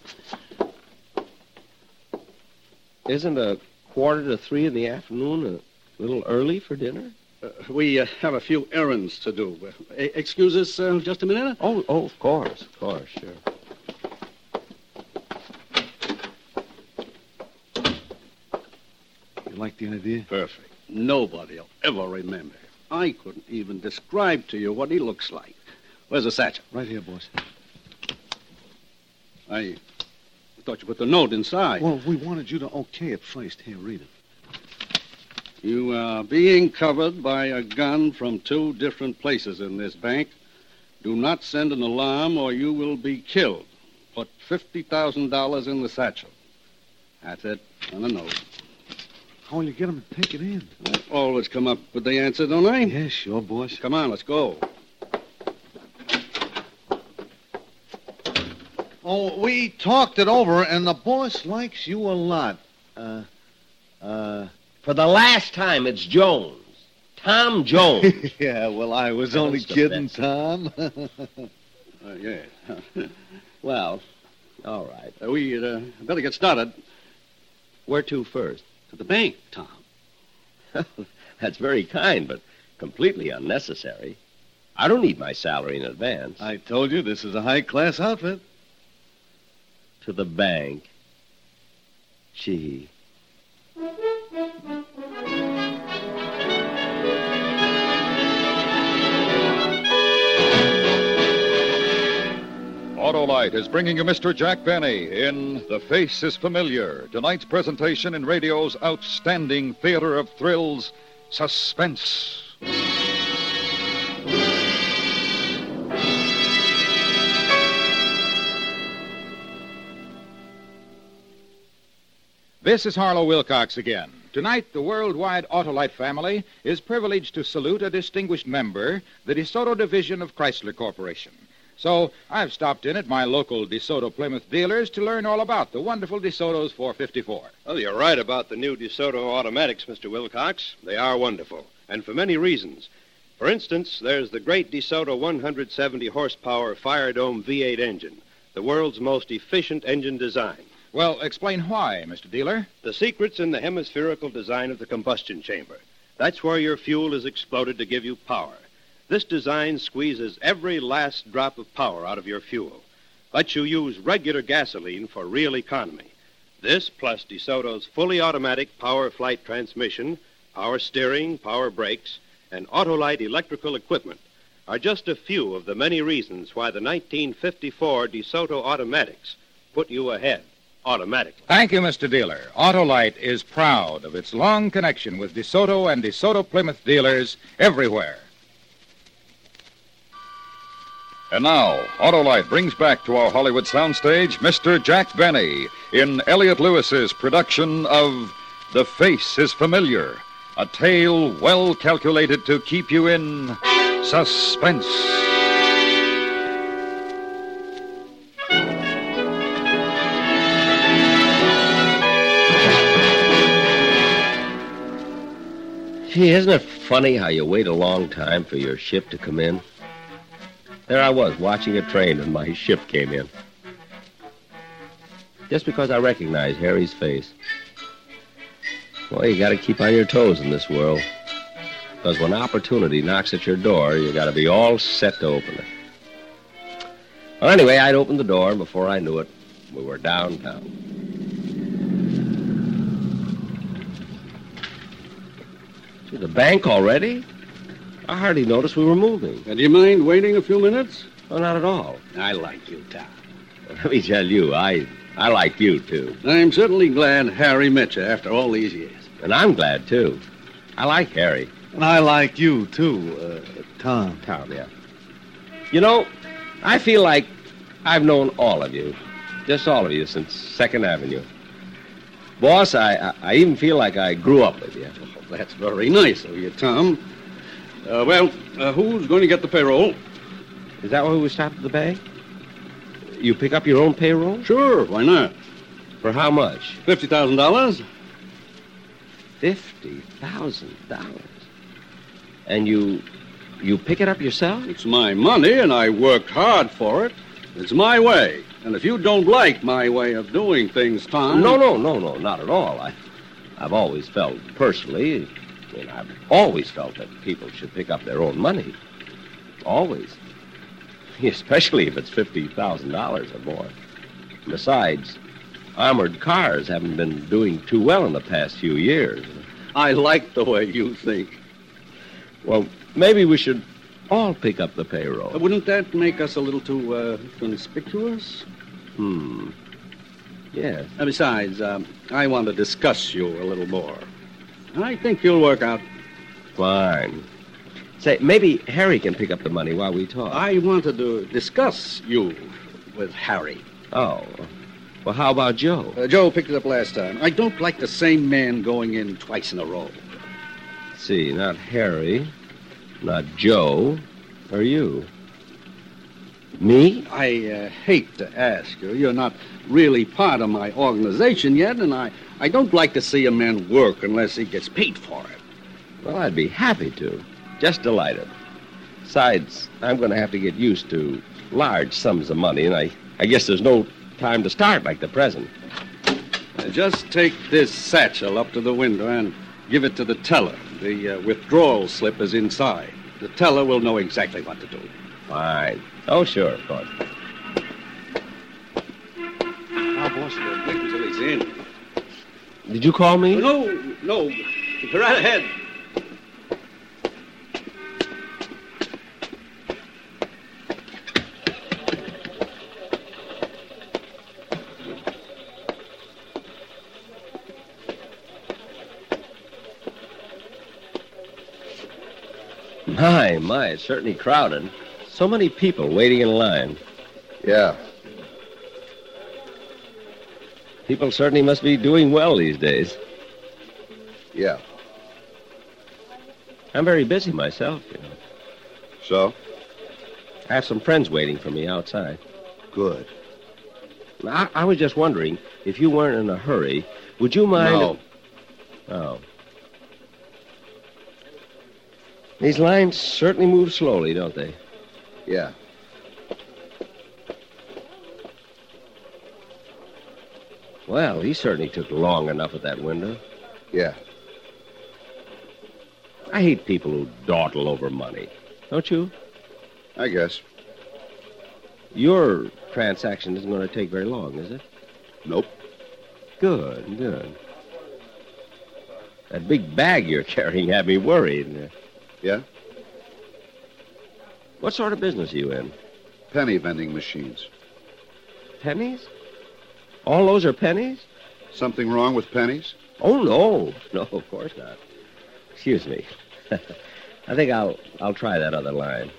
Isn't a quarter to three in the afternoon a little early for dinner? Uh, we uh, have a few errands to do. Uh, excuse us uh, just a minute? Oh, oh, of course, of course, sure. You like the idea? Perfect. Nobody'll ever remember. I couldn't even describe to you what he looks like. Where's the satchel? Right here, boss. I thought you put the note inside. Well, we wanted you to okay it first. Here, read it. You are being covered by a gun from two different places in this bank. Do not send an alarm or you will be killed. Put fifty thousand dollars in the satchel. That's it, on the note. How will you get them to take it in? I always come up with the answer, don't I? Yeah, sure, boss. Come on, let's go. Oh, we talked it over, and the boss likes you a lot. Uh, uh... For the last time, it's Jones. Tom Jones. Yeah, well, I was that only was kidding, Tom. uh, yeah. Well, all right. Uh, we uh, better get started. Where to first? To the bank, Tom. That's very kind, but completely unnecessary. I don't need my salary in advance. I told you this is a high-class outfit. To the bank. Gee. Autolite is bringing you Mister Jack Benny in The Face is Familiar, tonight's presentation in radio's outstanding theater of thrills, Suspense. This is Harlow Wilcox again. Tonight, the worldwide Autolite family is privileged to salute a distinguished member, the DeSoto Division of Chrysler Corporation. So I've stopped in at my local DeSoto Plymouth dealers to learn all about the wonderful DeSoto's four fifty-four. Well, you're right about the new DeSoto automatics, Mister Wilcox. They are wonderful, and for many reasons. For instance, there's the great DeSoto one hundred seventy horsepower Fire Dome V eight engine, the world's most efficient engine design. Well, explain why, Mister Dealer. The secret's in the hemispherical design of the combustion chamber. That's where your fuel is exploded to give you power. This design squeezes every last drop of power out of your fuel. Lets you use regular gasoline for real economy. This, plus DeSoto's fully automatic power flight transmission, power steering, power brakes, and Autolite electrical equipment are just a few of the many reasons why the nineteen fifty-four DeSoto automatics put you ahead automatically. Thank you, Mister Dealer. Autolite is proud of its long connection with DeSoto and DeSoto Plymouth dealers everywhere. And now, Autolite brings back to our Hollywood soundstage Mister Jack Benny in Elliot Lewis's production of The Face is Familiar, a tale well calculated to keep you in suspense. Gee, isn't it funny how you wait a long time for your ship to come in? There I was, watching a train, and my ship came in. Just because I recognized Harry's face. Well, you got to keep on your toes in this world. Because when opportunity knocks at your door, you got to be all set to open it. Well, anyway, I'd opened the door, and before I knew it, we were downtown. Gee, the bank already? I hardly noticed we were moving. Uh, do you mind waiting a few minutes? Oh, not at all. I like you, Tom. Let me tell you, I I like you, too. I'm certainly glad Harry met you after all these years. And I'm glad, too. I like Harry. And I like you, too, uh, Tom. Tom, yeah. You know, I feel like I've known all of you. Just all of you since Second Avenue. Boss, I, I, I even feel like I grew up with you. Oh, that's very nice of you, Tom. Uh, well, uh, who's going to get the payroll? Is that why we stopped at the bank? You pick up your own payroll? Sure, why not? For how much? Fifty thousand dollars. Fifty thousand dollars? And you... you pick it up yourself? It's my money, and I worked hard for it. It's my way. And if you don't like my way of doing things, Tom... No, no, no, no, not at all. I, I've always felt, personally, and I've always felt that people should pick up their own money. Always. Especially if it's fifty thousand dollars or more. Besides, armored cars haven't been doing too well in the past few years. I like the way you think. Well, maybe we should all pick up the payroll. Uh, wouldn't that make us a little too uh, conspicuous? Hmm. Yes. Uh, besides, um, I want to discuss you a little more. I think you'll work out. Fine. Say, maybe Harry can pick up the money while we talk. I wanted to discuss you with Harry. Oh. Well, how about Joe? Uh, Joe picked it up last time. I don't like the same man going in twice in a row. See, not Harry, not Joe, or you. Me? I uh, hate to ask you. You're not really part of my organization yet, and I, I don't like to see a man work unless he gets paid for it. Well, I'd be happy to. Just delighted. Besides, I'm going to have to get used to large sums of money, and I, I guess there's no time to start like the present. Uh, just take this satchel up to the window and give it to the teller. The uh, withdrawal slip is inside. The teller will know exactly what to do. Fine. Oh, sure, of course. Now, boss, uh, wait until he's in. Did you call me? No, no. Go right ahead. My, my, it's certainly crowded. So many people waiting in line. Yeah. People certainly must be doing well these days. Yeah. I'm very busy myself, you know. So? I have some friends waiting for me outside. Good. I, I was just wondering, if you weren't in a hurry, would you mind... No. If... Oh. These lines certainly move slowly, don't they? Yeah. Well, he certainly took long enough at that window. Yeah. I hate people who dawdle over money. Don't you? I guess. Your transaction isn't going to take very long, is it? Nope. Good, good. That big bag you're carrying had me worried. Yeah? What sort of business are you in? Penny vending machines. Pennies? All those are pennies? Something wrong with pennies? Oh, no. No, of course not. Excuse me. I think I'll I'll try that other line.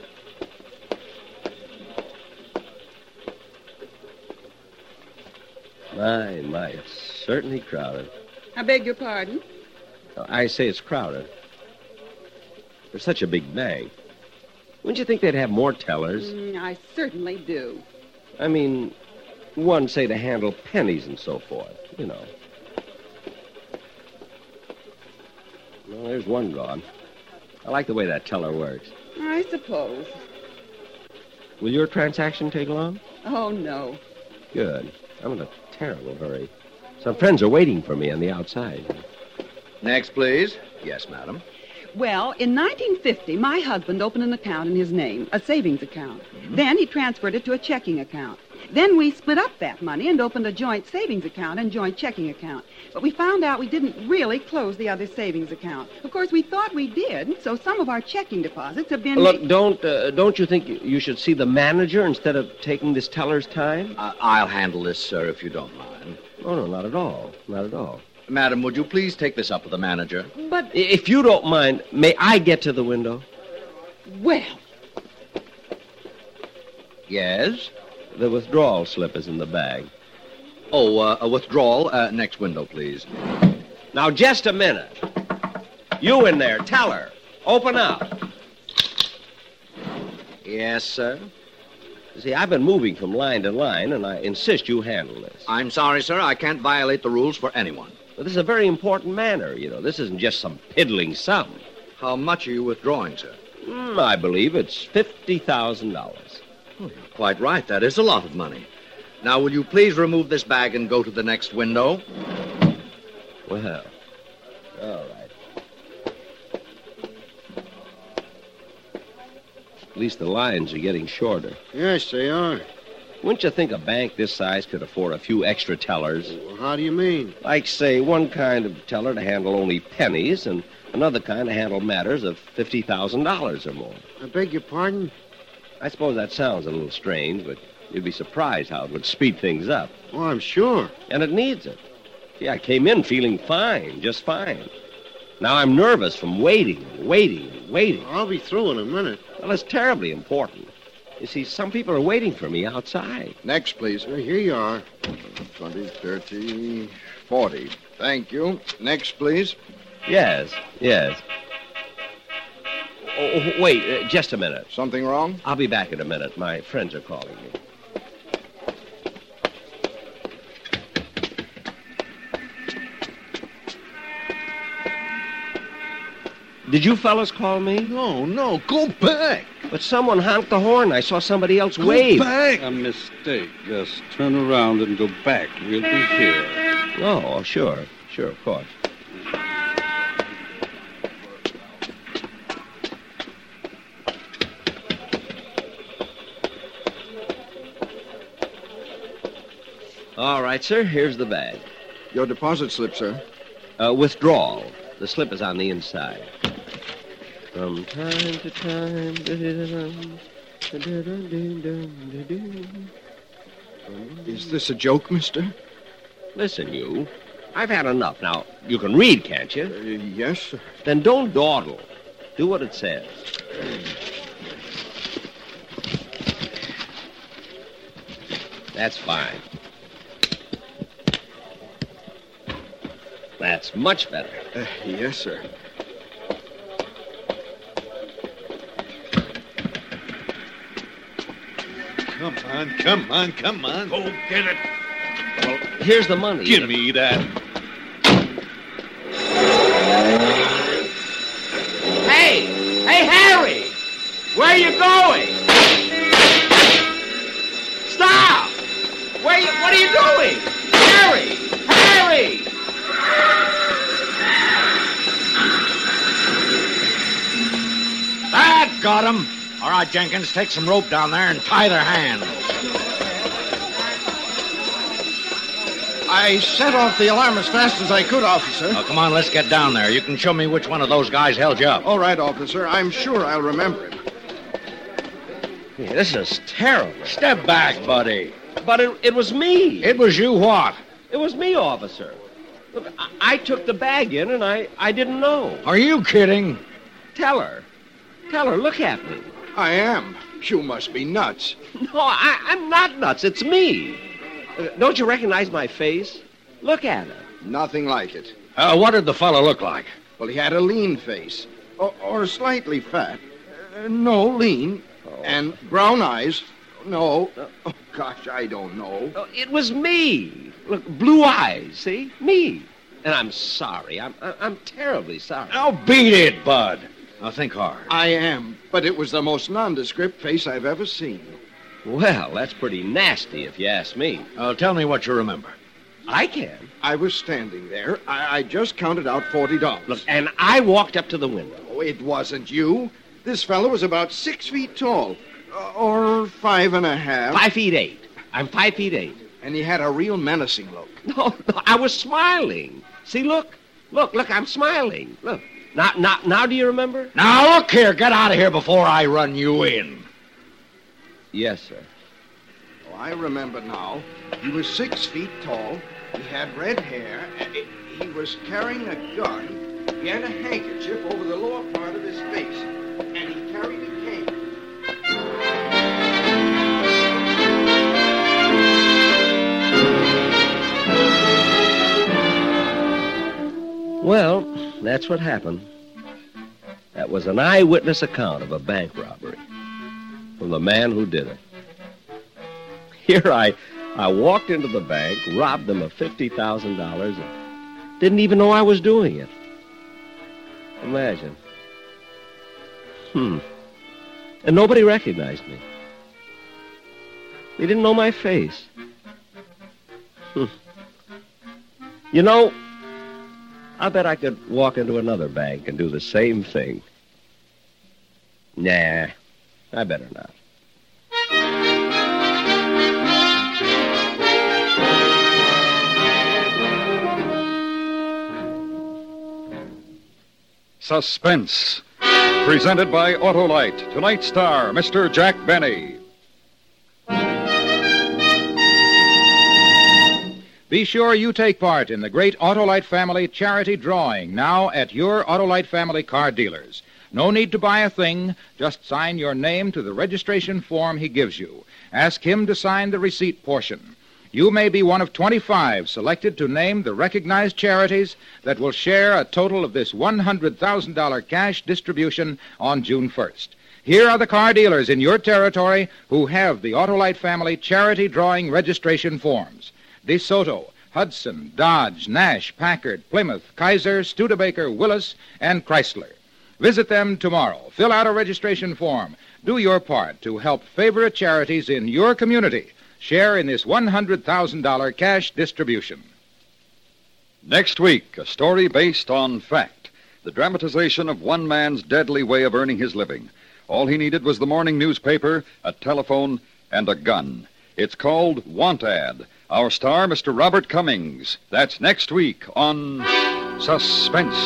My, my, it's certainly crowded. I beg your pardon? I say it's crowded. There's such a big bank. Wouldn't you think they'd have more tellers? Mm, I certainly do. I mean, one, say, to handle pennies and so forth, you know. Well, there's one gone. I like the way that teller works. I suppose. Will your transaction take long? Oh, no. Good. I'm in a terrible hurry. Some friends are waiting for me on the outside. Next, please. Yes, madam. Well, in nineteen fifty, my husband opened an account in his name, a savings account. Mm-hmm. Then he transferred it to a checking account. Then we split up that money and opened a joint savings account and joint checking account. But we found out we didn't really close the other savings account. Of course, we thought we did, so some of our checking deposits have been... Look, don't uh, don't you think you should see the manager instead of taking this teller's time? Uh, I'll handle this, sir, if you don't mind. Oh, no, not at all. Not at all. Madam, would you please take this up with the manager? But if you don't mind, may I get to the window? Well. Yes? The withdrawal slip is in the bag. Oh, uh, a withdrawal. Uh, next window, please. Now, just a minute. You in there, tell her. Open up. Yes, sir. See, I've been moving from line to line, and I insist you handle this. I'm sorry, sir. I can't violate the rules for anyone. But this is a very important matter, you know. This isn't just some piddling sum. How much are you withdrawing, sir? Mm, I believe it's fifty thousand dollars. Oh, you're quite right. That is a lot of money. Now, will you please remove this bag and go to the next window? Well, all right. At least the lines are getting shorter. Yes, they are. Wouldn't you think a bank this size could afford a few extra tellers? Well, how do you mean? Like, say, one kind of teller to handle only pennies and another kind to handle matters of fifty thousand dollars or more. I beg your pardon? I suppose that sounds a little strange, but you'd be surprised how it would speed things up. Oh, I'm sure. And it needs it. See, I came in feeling fine, just fine. Now I'm nervous from waiting and waiting and waiting. I'll be through in a minute. Well, it's terribly important. You see, some people are waiting for me outside. Next, please. Uh, here you are. twenty, thirty, forty. Thank you. Next, please. Yes, yes. Oh, wait, uh, just a minute. Something wrong? I'll be back in a minute. My friends are calling me. Did you fellas call me? No, no, go back. But someone honked the horn. I saw somebody else wave. Go back. A mistake. Just turn around and go back. We'll be here. Oh, sure. Sure, of course. All right, sir. Here's the bag. Your deposit slip, sir. Uh, withdrawal. The slip is on the inside. From time to time. Is this a joke, mister? Listen, you. I've had enough. Now, you can read, can't you? Uh, yes, sir. Then don't dawdle. Do what it says. That's fine. That's much better. Uh, yes, sir. Come on, come on, come on. Go get it. Well, here's the money. Give me that. Hey! Hey, Harry! Where are you going? Stop! Where you, what are you doing? Harry! Harry! That got him. All right, Jenkins, take some rope down there and tie their hands. I set off the alarm as fast as I could, officer. Oh, come on, let's get down there. You can show me which one of those guys held you up. All right, officer. I'm sure I'll remember him. Yeah, this is terrible. Step back, buddy. But it, it was me. It was you what? It was me, officer. Look, I, I took the bag in and I, I didn't know. Are you kidding? Tell her. Tell her, look at me. I am. You must be nuts. No, I, I'm not nuts. It's me. Uh, don't you recognize my face? Look at it. Nothing like it. Uh, what did the fellow look like? Well, he had a lean face. Or, or slightly fat. Uh, no, lean. Oh. And brown eyes. No. Oh, gosh, I don't know. Oh, it was me. Look, blue eyes, see? Me. And I'm sorry. I'm, I'm terribly sorry. Now beat it, Bud. Now think hard. I am, but it was the most nondescript face I've ever seen. Well, that's pretty nasty, if you ask me. Uh, tell me what you remember. I can. I was standing there. I, I just counted out forty dollars. Look, and I walked up to the window. Oh, it wasn't you. This fellow was about six feet tall. Uh, or five and a half. Five feet eight. I'm five feet eight. And he had a real menacing look. No, no, I was smiling. See, look. Look, look, I'm smiling. Look. Now, now, now, do you remember? Now, look here. Get out of here before I run you in. Yes, sir. Oh, I remember now. He was six feet tall. He had red hair. he was carrying a gun. He had a handkerchief over the lower part of his face, and he carried a cane. Well, that's what happened. That was an eyewitness account of a bank robbery from the man who did it. Here I, I walked into the bank, robbed them of fifty thousand dollars, and didn't even know I was doing it. Imagine. Hmm. And nobody recognized me. They didn't know my face. Hmm. You know, I bet I could walk into another bank and do the same thing. Nah, I better not. Suspense. Presented by Autolite. Tonight's star, Mister Jack Benny. Be sure you take part in the great Autolite Family charity drawing now at your Autolite Family car dealers. No need to buy a thing. Just sign your name to the registration form he gives you. Ask him to sign the receipt portion. You may be one of twenty-five selected to name the recognized charities that will share a total of this one hundred thousand dollars cash distribution on June first. Here are the car dealers in your territory who have the Autolite Family charity drawing registration forms. DeSoto, Hudson, Dodge, Nash, Packard, Plymouth, Kaiser, Studebaker, Willis, and Chrysler. Visit them tomorrow. Fill out a registration form. Do your part to help favorite charities in your community share in this one hundred thousand dollars cash distribution. Next week, a story based on fact. The dramatization of one man's deadly way of earning his living. All he needed was the morning newspaper, a telephone, and a gun. It's called Want Ad. Our star, Mister Robert Cummings. That's next week on Suspense.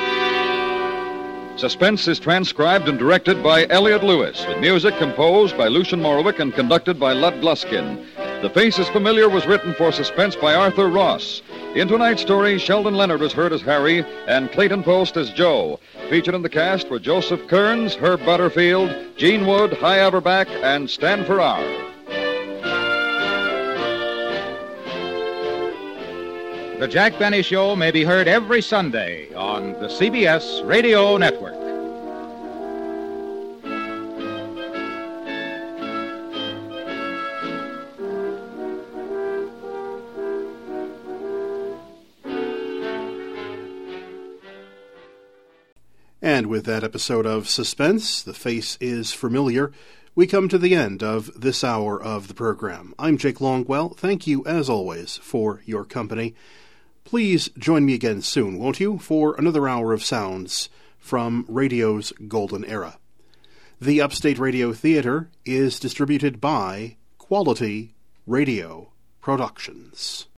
Suspense is transcribed and directed by Elliott Lewis, with music composed by Lucien Morawick and conducted by Lud Gluskin. The Face is Familiar was written for Suspense by Arthur Ross. In tonight's story, Sheldon Leonard was heard as Harry and Clayton Post as Joe. Featured in the cast were Joseph Kearns, Herb Butterfield, Gene Wood, Hy Averback, and Stan Farrar. The Jack Benny Show may be heard every Sunday on the C B S Radio Network. And with that episode of Suspense, The Face is Familiar, we come to the end of this hour of the program. I'm Jake Longwell. Thank you, as always, for your company. Please join me again soon, won't you, for another hour of sounds from radio's golden era. The Upstate Radio Theater is distributed by Quality Radio Productions.